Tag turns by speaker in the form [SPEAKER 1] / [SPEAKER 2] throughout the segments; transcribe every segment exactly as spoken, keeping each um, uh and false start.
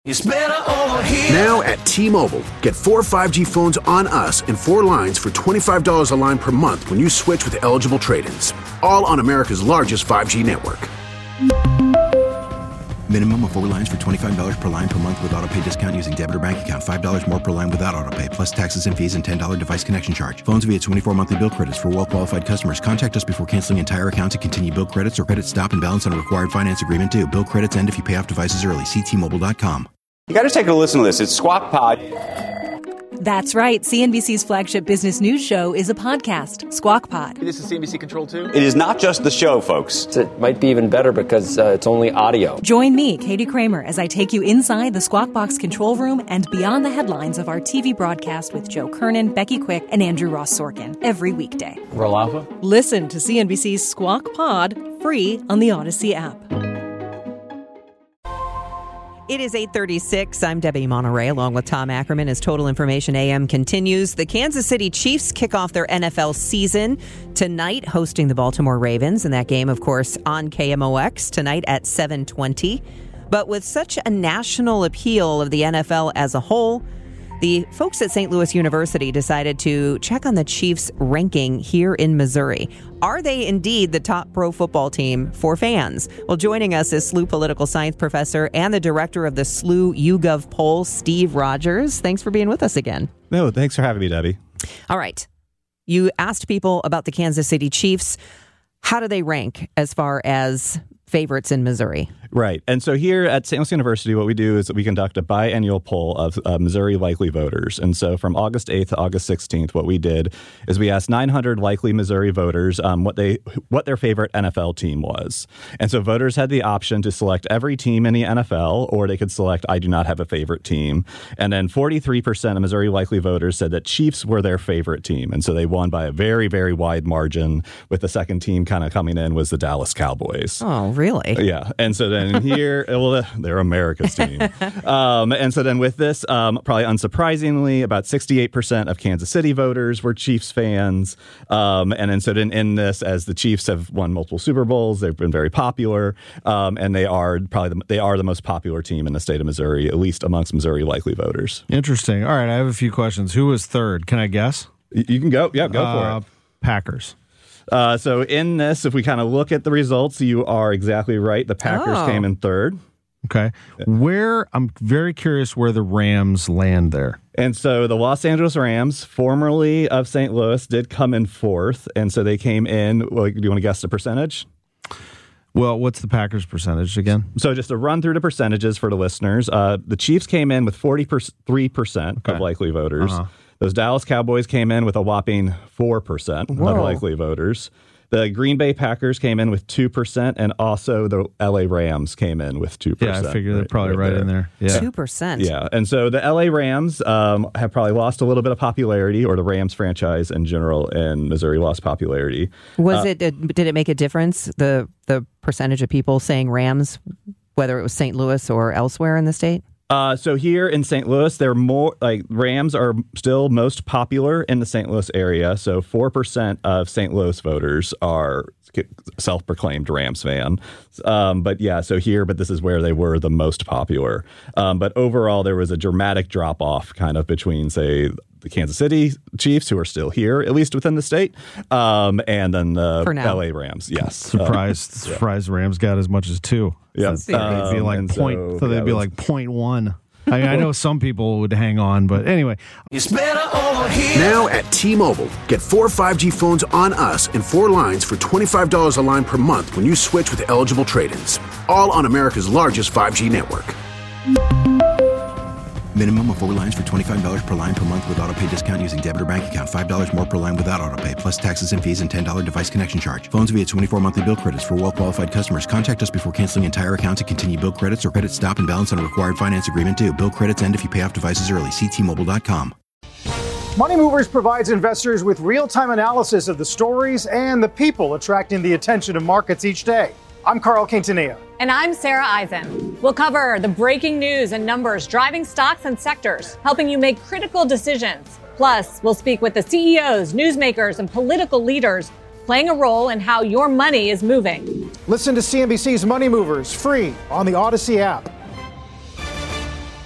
[SPEAKER 1] It's better over here.
[SPEAKER 2] Now at T-Mobile, get four five G phones on us and four lines for twenty-five dollars a line per month when you switch with eligible trade-ins. All on America's largest five G network.
[SPEAKER 3] Minimum of four lines for twenty-five dollars per line per month with autopay discount using debit or bank account. five dollars more per line without autopay, plus taxes and fees and ten dollars device connection charge. Phones via twenty-four monthly bill credits for well-qualified customers. Contact us before canceling entire account to continue bill credits or credit stop and balance on a required finance agreement due. Bill credits end if you pay off devices early. See T Mobile dot com.
[SPEAKER 4] You got to take a listen to this. It's Squawk Pod.
[SPEAKER 5] That's right. C N B C's flagship business news show is a podcast, Squawk Pod.
[SPEAKER 6] This is C N B C Control too?
[SPEAKER 4] It is not just the show, folks.
[SPEAKER 7] It might be even better because uh, it's only audio.
[SPEAKER 5] Join me, Katie Kramer, as I take you inside the Squawk Box control room and beyond the headlines of our T V broadcast with Joe Kernan, Becky Quick, and Andrew Ross Sorkin every weekday.
[SPEAKER 6] Roll Alpha?
[SPEAKER 5] Listen to C N B C's Squawk Pod free on the Odyssey app.
[SPEAKER 8] It is eight thirty-six. I'm Debbie Monterey, along with Tom Ackerman, as Total Information A M continues. The Kansas City Chiefs kick off their N F L season tonight, hosting the Baltimore Ravens. And that game, of course, on K M O X tonight at seven twenty. But with such a national appeal of the N F L as a whole, the folks at Saint Louis University decided to check on the Chiefs' ranking here in Missouri. Are they indeed the top pro football team for fans? Well, joining us is S L U political science professor and the director of the S L U YouGov poll, Steve Rogers. Thanks for being with us again.
[SPEAKER 9] No, thanks for having me, Debbie.
[SPEAKER 8] All right. You asked people about the Kansas City Chiefs. How do they rank as far as favorites in Missouri?
[SPEAKER 9] Right. And so here at Saint Louis University, what we do is that we conduct a biannual poll of uh, Missouri likely voters. And so from August eighth to August sixteenth, what we did is we asked nine hundred likely Missouri voters um, what they what their favorite N F L team was. And so voters had the option to select every team in the N F L, or they could select I do not have a favorite team. And then forty-three percent of Missouri likely voters said that Chiefs were their favorite team. And so they won by a very, very wide margin, with the second team kind of coming in was the Dallas Cowboys.
[SPEAKER 8] Oh, really?
[SPEAKER 9] Yeah. And so then here, well, they're America's team. Um, and so then with this, um, probably unsurprisingly, about sixty-eight percent of Kansas City voters were Chiefs fans. Um, and then so then in this, as the Chiefs have won multiple Super Bowls, they've been very popular. Um, and they are probably the, they are the most popular team in the state of Missouri, at least amongst Missouri likely voters.
[SPEAKER 10] Interesting. All right. I have a few questions. Who was third? Can I guess?
[SPEAKER 9] You, you can go. Yeah, go
[SPEAKER 10] uh,
[SPEAKER 9] for it.
[SPEAKER 10] Packers.
[SPEAKER 9] Uh, so in this, if we kind of look at the results, you are exactly right. The Packers
[SPEAKER 8] Oh.
[SPEAKER 9] came in third.
[SPEAKER 10] Okay. Where, I'm very curious where the Rams land there.
[SPEAKER 9] And so the Los Angeles Rams, formerly of Saint Louis, did come in fourth. And so they came in, well, do you want to guess the percentage?
[SPEAKER 10] Well, what's the Packers percentage again?
[SPEAKER 9] So just to run through the percentages for the listeners, uh, the Chiefs came in with forty-three percent
[SPEAKER 10] Okay.
[SPEAKER 9] of likely voters.
[SPEAKER 10] Uh-huh.
[SPEAKER 9] Those Dallas Cowboys came in with a whopping four percent of
[SPEAKER 8] Whoa.
[SPEAKER 9] likely voters. The Green Bay Packers came in with two percent, and also the L A Rams came in with two percent.
[SPEAKER 10] Yeah, I figure they're probably right, in there. Yeah.
[SPEAKER 8] two percent.
[SPEAKER 9] Yeah, and so the L A Rams um, have probably lost a little bit of popularity, or the Rams franchise in general in Missouri lost popularity.
[SPEAKER 8] Was
[SPEAKER 9] Uh,
[SPEAKER 8] it, did it make a difference, the the percentage of people saying Rams, whether it was Saint Louis or elsewhere in the state?
[SPEAKER 9] Uh, so here in Saint Louis, they're more like Rams are still most popular in the Saint Louis area. So four percent of Saint Louis voters are self-proclaimed Rams fan. Um, but yeah, so here, but this is where they were the most popular. Um, but overall, there was a dramatic drop off kind of between, say, the Kansas City Chiefs, who are still here, at least within the state, um, and then the
[SPEAKER 8] For now.
[SPEAKER 9] L A Rams. Yes.
[SPEAKER 10] Surprised,
[SPEAKER 9] Um, yeah.
[SPEAKER 10] surprised Rams got as much as two.
[SPEAKER 9] Yeah.
[SPEAKER 10] So they'd be
[SPEAKER 9] Um,
[SPEAKER 10] like
[SPEAKER 9] and
[SPEAKER 10] point,
[SPEAKER 9] so,
[SPEAKER 10] so they'd
[SPEAKER 9] yeah,
[SPEAKER 10] be
[SPEAKER 9] it was-
[SPEAKER 10] like point one. I, mean, I know some people would hang on, but anyway.
[SPEAKER 1] It's better over here.
[SPEAKER 2] Now at T-Mobile, get four five G phones on us and four lines for twenty-five dollars a line per month when you switch with eligible trade-ins. All on America's largest five G network.
[SPEAKER 3] Minimum of four lines for twenty-five dollars per line per month with autopay discount using debit or bank account. five dollars more per line without autopay, plus taxes and fees and ten dollars device connection charge. Phones via twenty-four monthly bill credits for well-qualified customers. Contact us before canceling entire account to continue bill credits or credit stop and balance on a required finance agreement due. Bill credits end if you pay off devices early. See T Mobile dot com.
[SPEAKER 11] Money Movers provides investors with real-time analysis of the stories and the people attracting the attention of markets each day. I'm Carl Quintanilla.
[SPEAKER 12] And I'm Sarah Eisen. We'll cover the breaking news and numbers driving stocks and sectors, helping you make critical decisions. Plus, we'll speak with the C E Os, newsmakers, and political leaders playing a role in how your money is moving.
[SPEAKER 11] Listen to C N B C's Money Movers free on the Odyssey app.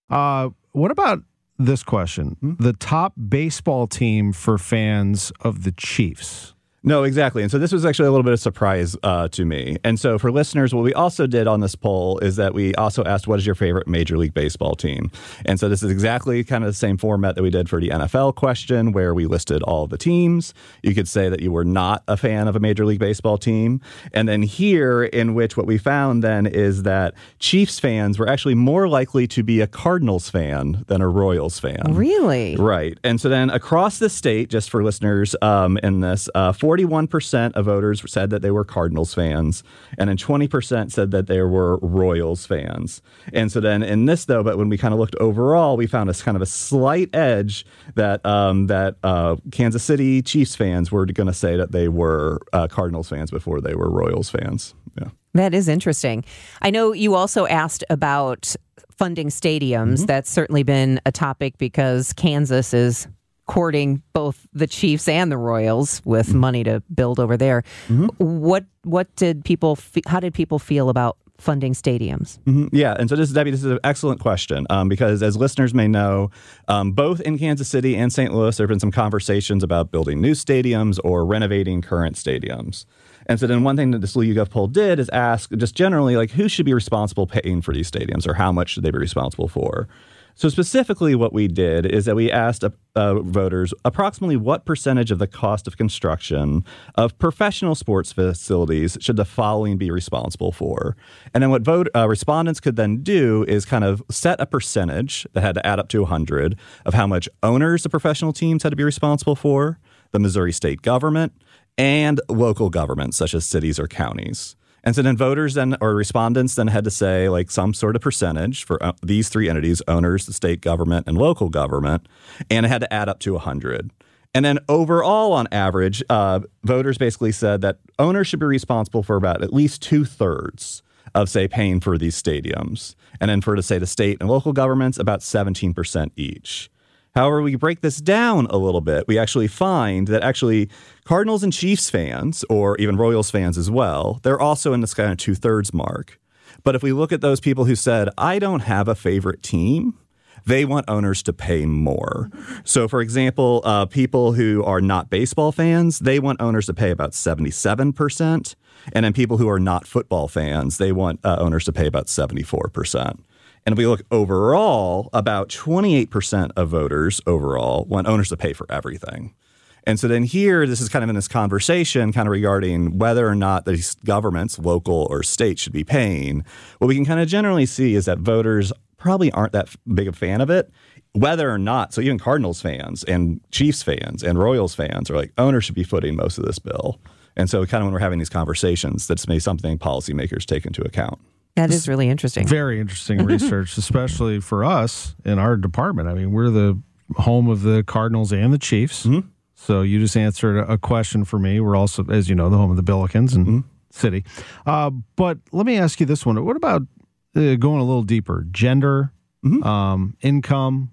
[SPEAKER 10] Uh, what about this question? Hmm? The top baseball team for fans of the Chiefs.
[SPEAKER 9] No, exactly. And so this was actually a little bit of surprise uh, to me. And so for listeners, what we also did on this poll is that we also asked, what is your favorite Major League Baseball team? And so this is exactly kind of the same format that we did for the N F L question, where we listed all the teams. You could say that you were not a fan of a Major League Baseball team. And then here, in which what we found then is that Chiefs fans were actually more likely to be a Cardinals fan than a Royals fan.
[SPEAKER 8] Really?
[SPEAKER 9] Right. And so then across the state, just for listeners um, in this, uh, forty-one percent of voters said that they were Cardinals fans, and then twenty percent said that they were Royals fans. And so then in this, though, but when we kind of looked overall, we found a kind of a slight edge that um, that uh, Kansas City Chiefs fans were going to say that they were uh, Cardinals fans before they were Royals fans. Yeah.
[SPEAKER 8] That is interesting. I know you also asked about funding stadiums. Mm-hmm. That's certainly been a topic because Kansas is courting both the Chiefs and the Royals with mm-hmm. money to build over there. Mm-hmm. What what did people? Fe- how did people feel about funding stadiums?
[SPEAKER 9] Mm-hmm. Yeah, and so this is Debbie. This is an excellent question um, because, as listeners may know, um, both in Kansas City and Saint Louis, there have been some conversations about building new stadiums or renovating current stadiums. And so then one thing that this YouGov poll did is ask just generally, like, who should be responsible paying for these stadiums, or how much should they be responsible for? So specifically what we did is that we asked uh, voters approximately what percentage of the cost of construction of professional sports facilities should the following be responsible for. And then what vote, uh, respondents could then do is kind of set a percentage that had to add up to one hundred of how much owners the professional teams had to be responsible for, the Missouri state government, and local governments such as cities or counties. And so then voters then or respondents then had to say like some sort of percentage for uh, these three entities, owners, the state government, and local government, and it had to add up to one hundred. And then overall, on average, uh, voters basically said that owners should be responsible for about at least two thirds of, say, paying for these stadiums. And then for, to say, the state and local governments, about seventeen percent each. However, we break this down a little bit. We actually find that actually Cardinals and Chiefs fans, or even Royals fans as well, they're also in this kind of two-thirds mark. But if we look at those people who said, I don't have a favorite team, they want owners to pay more. So, for example, uh, people who are not baseball fans, they want owners to pay about seventy-seven percent. And then people who are not football fans, they want uh, owners to pay about seventy-four percent. And if we look overall, about twenty-eight percent of voters overall want owners to pay for everything. And so then here, this is kind of in this conversation kind of regarding whether or not these governments, local or state, should be paying. What we can kind of generally see is that voters probably aren't that big a fan of it, whether or not. So even Cardinals fans and Chiefs fans and Royals fans are like, owners should be footing most of this bill. And so kind of when we're having these conversations, that's maybe something policymakers take into account.
[SPEAKER 8] That is really interesting.
[SPEAKER 10] Very interesting research, especially for us in our department. I mean, we're the home of the Cardinals and the Chiefs. Mm-hmm. So you just answered a question for me. We're also, as you know, the home of the Billikens and mm-hmm. City. Uh, but let me ask you this one. What about uh, going a little deeper? Gender, mm-hmm. um, income,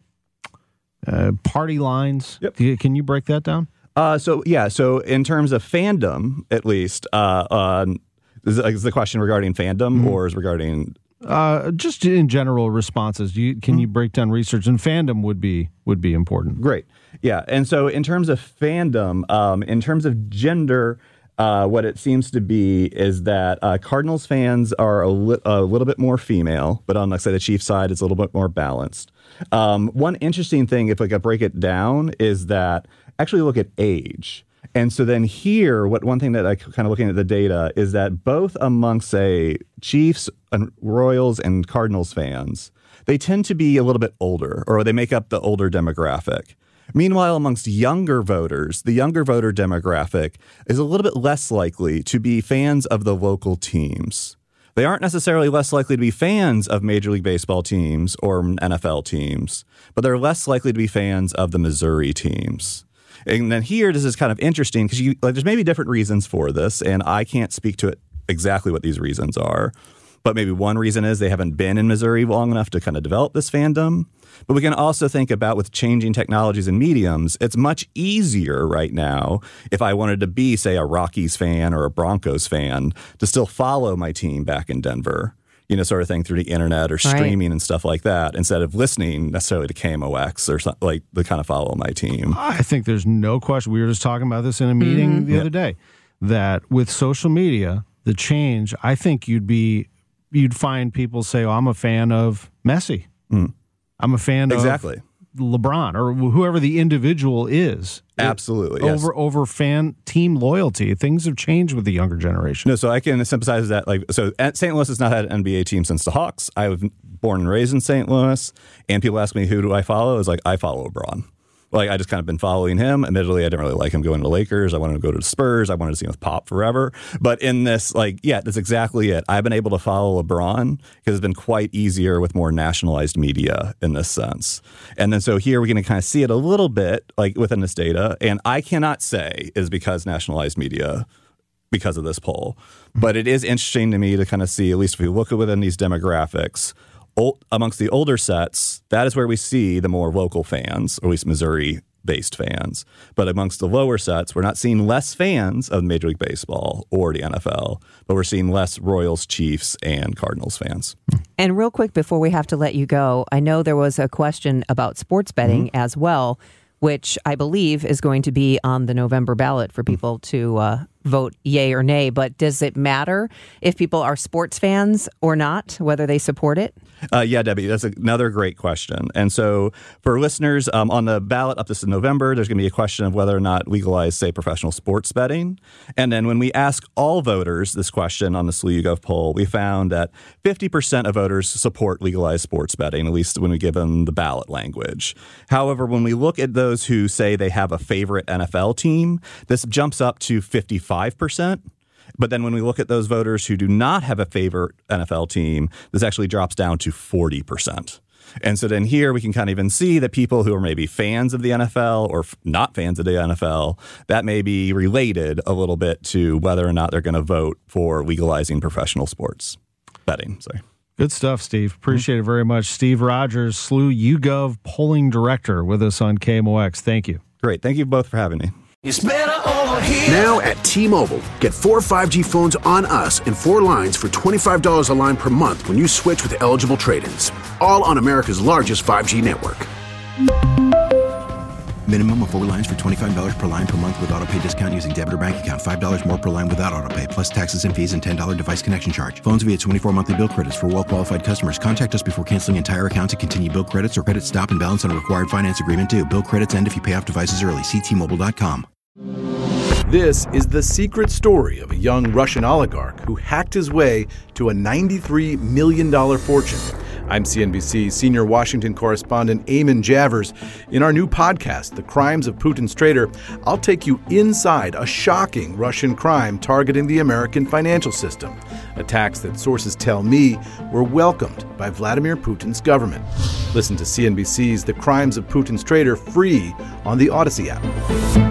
[SPEAKER 10] uh, party lines. Yep. Can you break that down?
[SPEAKER 9] Uh, so, yeah. So in terms of fandom, at least, uh, uh Is, is the question regarding fandom mm-hmm. or is regarding
[SPEAKER 10] uh, just in general responses? You, can mm-hmm. you break down research? And fandom would be would be important.
[SPEAKER 9] Great, yeah. And so in terms of fandom, um, in terms of gender, uh, what it seems to be is that uh, Cardinals fans are a, li- a little bit more female, but on, let's say, the Chiefs side, it's a little bit more balanced. Um, one interesting thing, if I could break it down, is that actually look at age. And so then here, what one thing that I kind of looking at the data is that both amongst, say, Chiefs and Royals and Cardinals fans, they tend to be a little bit older, or they make up the older demographic. Meanwhile, amongst younger voters, the younger voter demographic is a little bit less likely to be fans of the local teams. They aren't necessarily less likely to be fans of Major League Baseball teams or N F L teams, but they're less likely to be fans of the Missouri teams. And then here, this is kind of interesting because you like, there's maybe different reasons for this, and I can't speak to it exactly what these reasons are. But maybe one reason is they haven't been in Missouri long enough to kind of develop this fandom. But we can also think about with changing technologies and mediums, it's much easier right now if I wanted to be, say, a Rockies fan or a Broncos fan to still follow my team back in Denver. you know, sort of thing through the internet or streaming right. and stuff like that, instead of listening necessarily to K M O X or something like the kind of follow my team.
[SPEAKER 10] I think there's no question. We were just talking about this in a meeting mm-hmm. the yeah. other day, that with social media, the change, I think you'd be, you'd find people say, oh, I'm a fan of Messi. Mm. I'm a fan
[SPEAKER 9] exactly.
[SPEAKER 10] of LeBron or whoever the individual is.
[SPEAKER 9] Absolutely.
[SPEAKER 10] It, over
[SPEAKER 9] yes.
[SPEAKER 10] over fan team loyalty. Things have changed with the younger generation.
[SPEAKER 9] No, so I can sympathize that. Like, so Saint Louis has not had an N B A team since the Hawks. I was born and raised in Saint Louis, and people ask me, who do I follow? It's like, I follow LeBron. Like, I just kind of been following him. Admittedly, I didn't really like him going to the Lakers. I wanted to go to the Spurs. I wanted to see him with Pop forever. But in this, like, yeah, that's exactly it. I've been able to follow LeBron because it's been quite easier with more nationalized media in this sense. And then so here we're going to kind of see it a little bit, like, within this data. And I cannot say is because nationalized media, because of this poll. But it is interesting to me to kind of see, at least if we look at within these demographics, Old, amongst the older sets, that is where we see the more local fans, or at least Missouri-based fans. But amongst the lower sets, we're not seeing less fans of Major League Baseball or the N F L, but we're seeing less Royals, Chiefs, and Cardinals fans.
[SPEAKER 8] And real quick, before we have to let you go, I know there was a question about sports betting mm-hmm. as well, which I believe is going to be on the November ballot for people to uh, vote yay or nay. But does it matter if people are sports fans or not, whether they support it?
[SPEAKER 9] Uh, yeah, Debbie, that's another great question. And so for listeners, um, on the ballot up this in November, there's going to be a question of whether or not legalize, say, professional sports betting. And then when we ask all voters this question on the S L U YouGov poll, we found that fifty percent of voters support legalized sports betting, at least when we give them the ballot language. However, when we look at those who say they have a favorite N F L team, this jumps up to fifty-five percent. But then when we look at those voters who do not have a favorite N F L team, this actually drops down to forty percent. And so then here we can kind of even see that people who are maybe fans of the N F L or f- not fans of the N F L, that may be related a little bit to whether or not they're going to vote for legalizing professional sports betting. Sorry.
[SPEAKER 10] Good stuff, Steve. Appreciate mm-hmm. it very much. Steve Rogers, S L U YouGov polling director with us on K M O X. Thank you.
[SPEAKER 9] Great. Thank you both for having me.
[SPEAKER 1] It's better over here.
[SPEAKER 2] Now at T-Mobile, get four five G phones on us and four lines for twenty-five dollars a line per month when you switch with eligible trade-ins. All on America's largest five G network.
[SPEAKER 3] Minimum of four lines for twenty-five dollars per line per month with autopay discount using debit or bank account. five dollars more per line without autopay, plus taxes and fees and ten dollars device connection charge. Phones via twenty-four monthly bill credits for well-qualified customers. Contact us before canceling entire account to continue bill credits or credit stop and balance on a required finance agreement due. Bill credits end if you pay off devices early. See T Mobile dot com.
[SPEAKER 6] This is the secret story of a young Russian oligarch who hacked his way to a ninety-three million dollars fortune. I'm C N B C senior Washington correspondent Eamon Javers. In our new podcast, The Crimes of Putin's Traitor, I'll take you inside a shocking Russian crime targeting the American financial system. Attacks that sources tell me were welcomed by Vladimir Putin's government. Listen to C N B C's The Crimes of Putin's Traitor free on the Odyssey app.